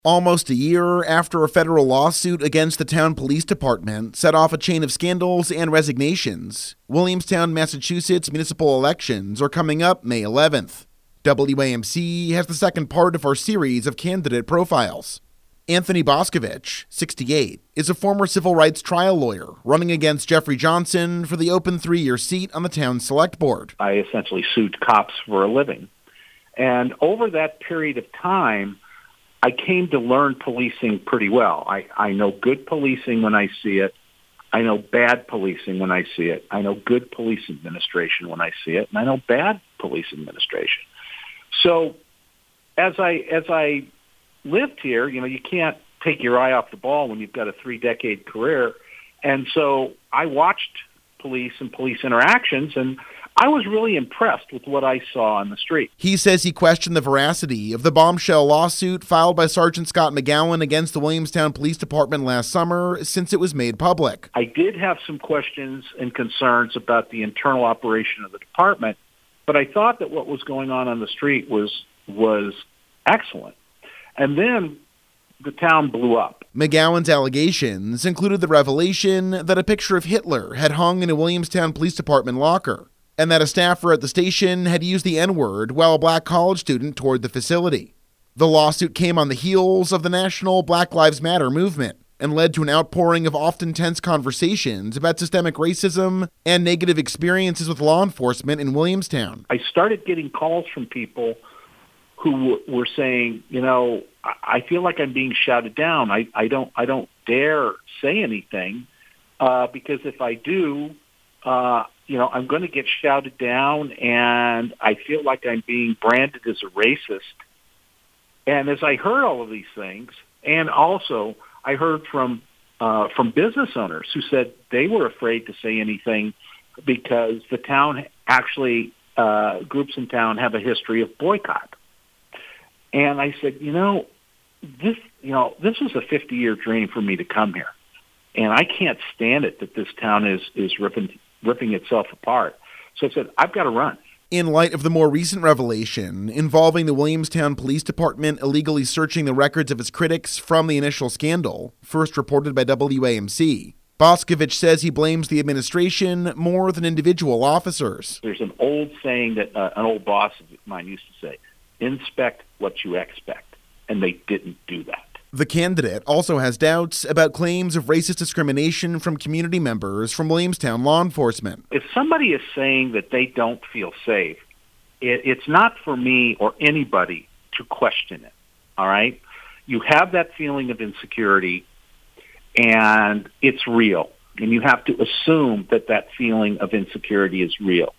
Almost a year after a federal lawsuit against the town police department set off a chain of scandals and resignations, Williamstown, Massachusetts municipal elections are coming up May 11th. WAMC has the second part of our series of candidate profiles. Anthony Boscovich, 68, is a former civil rights trial lawyer running against Jeffrey Johnson for the open 3-year seat on the town's select board. I essentially sued cops for a living. And over that period of time, I came to learn policing pretty well. I know good policing when I see it. I know bad policing when I see it. I know good police administration when I see it, and I know bad police administration. So as I lived here, you can't take your eye off the ball when you've got a 3-decade career. And so I watched police and police interactions, and I was really impressed with what I saw on the street. He says he questioned the veracity of the bombshell lawsuit filed by Sergeant Scott McGowan against the Williamstown Police Department last summer since it was made public. I did have some questions and concerns about the internal operation of the department, but I thought that what was going on the street was excellent. And then the town blew up. McGowan's allegations included the revelation that a picture of Hitler had hung in a Williamstown Police Department locker, and that a staffer at the station had used the N-word while a black college student toured the facility. The lawsuit came on the heels of the national Black Lives Matter movement and led to an outpouring of often tense conversations about systemic racism and negative experiences with law enforcement in Williamstown. I started getting calls from people who were saying, I feel like I'm being shouted down. I don't dare say anything because if I do, I'm going to get shouted down, and I feel like I'm being branded as a racist. And as I heard all of these things, and also I heard from business owners who said they were afraid to say anything because the town actually, groups in town have a history of boycott. And I said, this was a 50-year dream for me to come here, and I can't stand it that this town is ripping itself apart. So I said, I've got to run. In light of the more recent revelation involving the Williamstown Police Department illegally searching the records of its critics from the initial scandal, first reported by WAMC, Boscovich says he blames the administration more than individual officers. There's an old saying that an old boss of mine used to say, inspect what you expect, and they didn't do that. The candidate also has doubts about claims of racist discrimination from community members from Williamstown law enforcement. If somebody is saying that they don't feel safe, it's not for me or anybody to question it, all right? You have that feeling of insecurity, and it's real, and you have to assume that feeling of insecurity is real.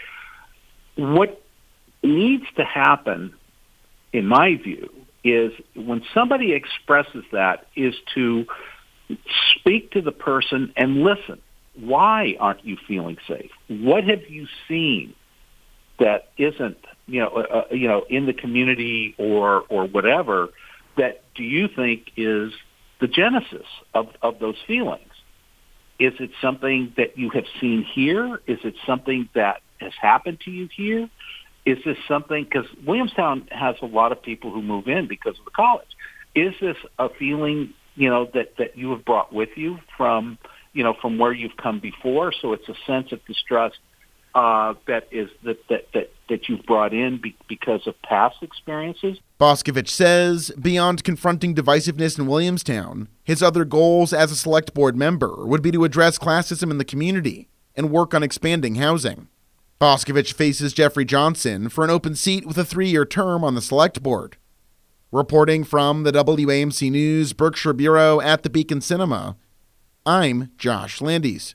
What needs to happen, in my view, is when somebody expresses that, is to speak to the person and listen. Why aren't you feeling safe? What have you seen that isn't, in the community or whatever, that do you think is the genesis of those feelings? Is it something that you have seen here? Is it something that has happened to you here? Is this something, because Williamstown has a lot of people who move in because of the college. Is this a feeling, that you have brought with you from where you've come before? So it's a sense of distrust that you've brought in because of past experiences. Boscovich says beyond confronting divisiveness in Williamstown, his other goals as a select board member would be to address classism in the community and work on expanding housing. Boscovich faces Jeffrey Johnson for an open seat with a 3-year term on the select board. Reporting from the WAMC News Berkshire Bureau at the Beacon Cinema, I'm Josh Landis.